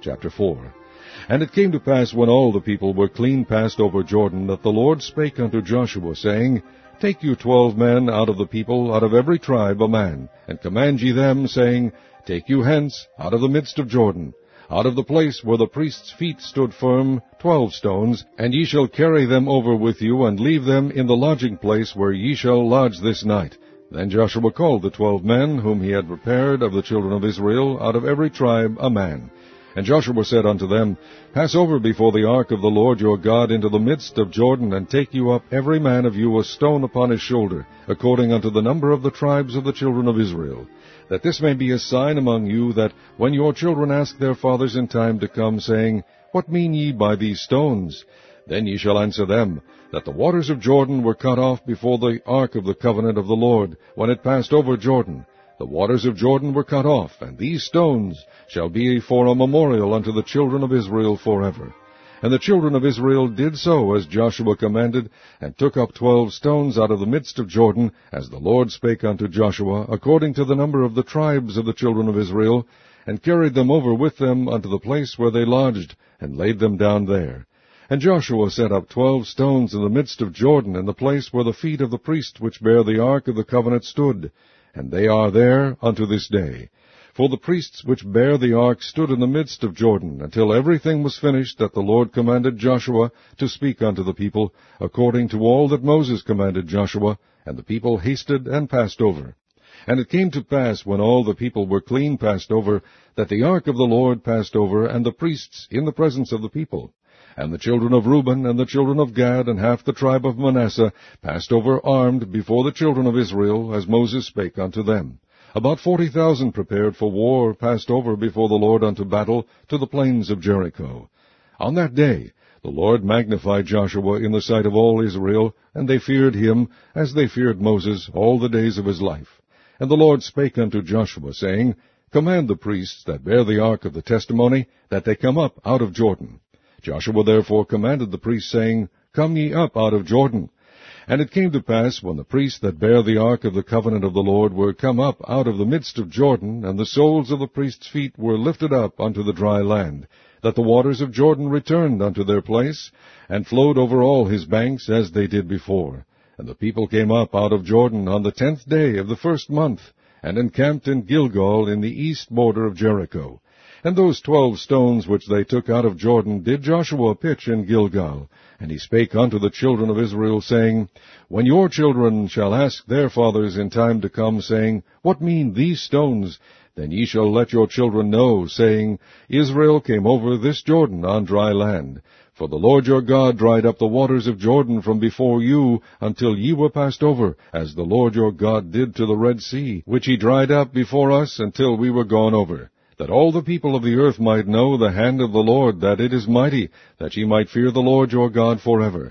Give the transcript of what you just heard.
Chapter 4. And it came to pass, when all the people were clean passed over Jordan, that the Lord spake unto Joshua, saying, Take you 12 men out of the people, out of every tribe a man, and command ye them, saying, Take you hence, out of the midst of Jordan, out of the place where the priests' feet stood firm, 12 stones, and ye shall carry them over with you, and leave them in the lodging place where ye shall lodge this night. Then Joshua called the 12 men, whom he had prepared of the children of Israel, out of every tribe a man. And Joshua said unto them, Pass over before the ark of the Lord your God into the midst of Jordan, and take you up every man of you a stone upon his shoulder, according unto the number of the tribes of the children of Israel, that this may be a sign among you, that when your children ask their fathers in time to come, saying, What mean ye by these stones? Then ye shall answer them, that the waters of Jordan were cut off before the ark of the covenant of the Lord, when it passed over Jordan. The waters of Jordan were cut off, and these stones shall be for a memorial unto the children of Israel forever. And the children of Israel did so as Joshua commanded, and took up 12 stones out of the midst of Jordan, as the Lord spake unto Joshua, according to the number of the tribes of the children of Israel, and carried them over with them unto the place where they lodged, and laid them down there. And Joshua set up 12 stones in the midst of Jordan, in the place where the feet of the priests which bear the ark of the covenant stood, and they are there unto this day. For the priests which bear the ark stood in the midst of Jordan, until everything was finished that the Lord commanded Joshua to speak unto the people, according to all that Moses commanded Joshua, and the people hasted and passed over. And it came to pass, when all the people were clean passed over, that the ark of the Lord passed over, and the priests in the presence of the people. And the children of Reuben, and the children of Gad, and half the tribe of Manasseh, passed over armed before the children of Israel, as Moses spake unto them. About 40,000 prepared for war passed over before the Lord unto battle to the plains of Jericho. On that day the Lord magnified Joshua in the sight of all Israel, and they feared him, as they feared Moses, all the days of his life. And the Lord spake unto Joshua, saying, Command the priests that bear the ark of the testimony, that they come up out of Jordan. Joshua therefore commanded the priests, saying, Come ye up out of Jordan. And it came to pass, when the priests that bear the ark of the covenant of the Lord were come up out of the midst of Jordan, and the soles of the priests' feet were lifted up unto the dry land, that the waters of Jordan returned unto their place, and flowed over all his banks, as they did before. And the people came up out of Jordan on the 10th day of the 1st month, and encamped in Gilgal in the east border of Jericho. And those 12 stones which they took out of Jordan did Joshua pitch in Gilgal. And he spake unto the children of Israel, saying, When your children shall ask their fathers in time to come, saying, What mean these stones? Then ye shall let your children know, saying, Israel came over this Jordan on dry land. For the Lord your God dried up the waters of Jordan from before you, until ye were passed over, as the Lord your God did to the Red Sea, which he dried up before us until we were gone over. That all the people of the earth might know the hand of the Lord, that it is mighty, that ye might fear the Lord your God forever.